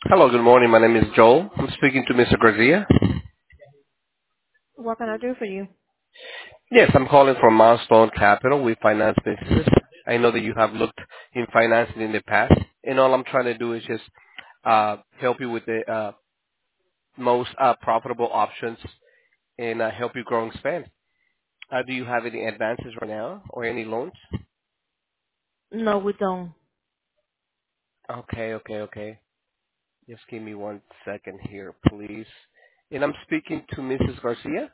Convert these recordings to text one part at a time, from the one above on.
Hello, good morning. My name is Joel. I'm speaking to Mr. Garcia. What can I do for you? Yes, I'm calling from Milestone Capital. We finance businesses. I know that you have looked in financing in the past, and all I'm trying to do is just help you with the most profitable options and help you grow and expand. Do you have any advances right now or any loans? No, we don't. Okay. Just give me one second here, please. And I'm speaking to Mrs. Garcia.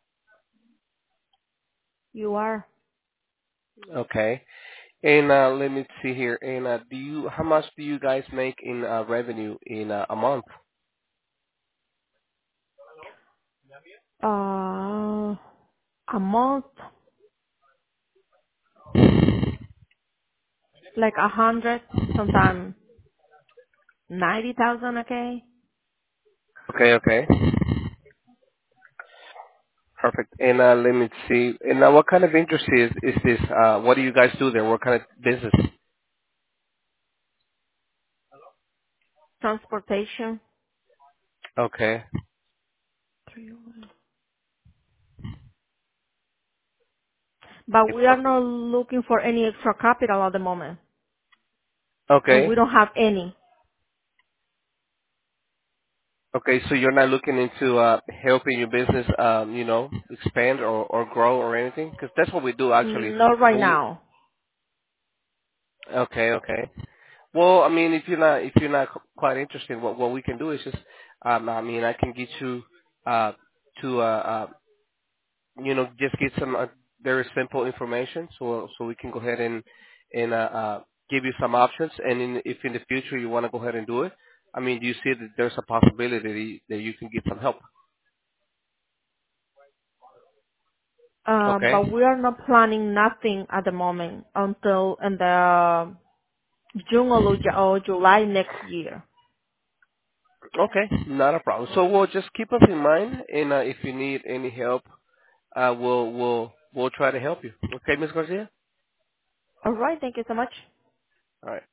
You are Okay. And let me see here. And how much do you guys make in revenue in a month? uh a month, like 100, sometimes 90,000. Okay. Okay. Perfect. And let me see. And what kind of industry is this? What do you guys do there? What kind of business? Transportation. Okay. But we are not looking for any extra capital at the moment, and we Okay. don't have any. Okay. So you're not looking into helping your business, expand or grow or anything? Because that's what we do actually. Not right We, now. okay. Well, I mean, if you're not quite interested, what we can do is just, I can get you to just get some very simple information, so we can go ahead and give you some options. And if in the future you want to go ahead and do it, I mean, do you see that there's a possibility that you can get some help? Okay. But we are not planning nothing at the moment until in the June or July next year. Okay, not a problem. So we'll just keep us in mind, and if you need any help, we'll try to help you. Okay, Ms. Garcia. All right. Thank you so much. All right.